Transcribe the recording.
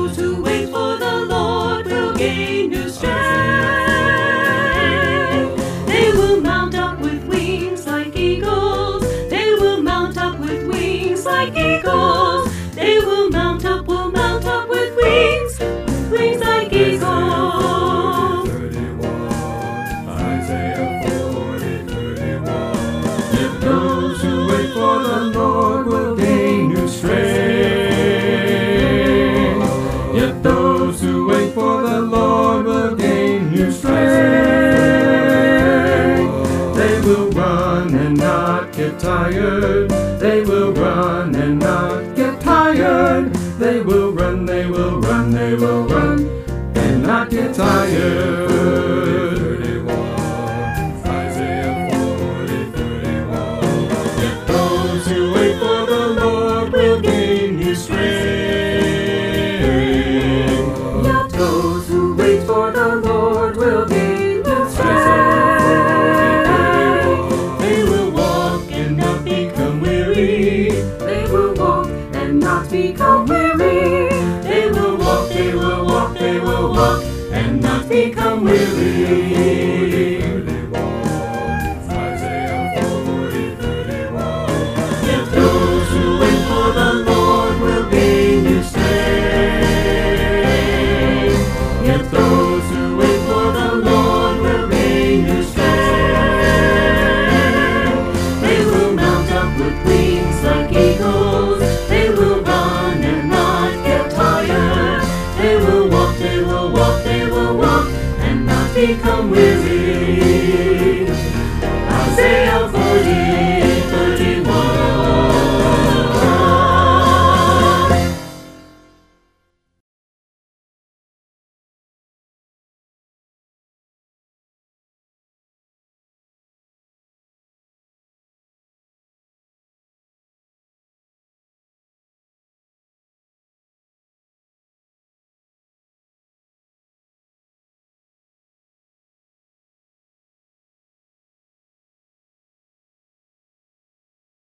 those who wait for the Lord will gain new strength. They will mount up with wings like eagles. They will mount up with wings like eagles. They will mount up with wings like eagles. 31, Isaiah 40:31. If those who wait for the Lord will gain new strength. If those who wait for the Lord will gain new strength. They will run and not get tired. They will run and not get tired. They will run, they will run, they will run and not get tired. 31, Isaiah 40:31. If those who wait for the Lord will gain new strength. If those who wait for the Lord will gain new strength. They will walk and not become weary. They will walk and not become weary. They will walk, they will walk, they will walk and not become weary. 31, Isaiah 40:31. If those who wait for the Lord will gain new strength. If those who wait for the Lord will gain new strength. They will mount up with wings like eagles. They will run and not get tired. They will walk, they will walk, they will walk and not become weary.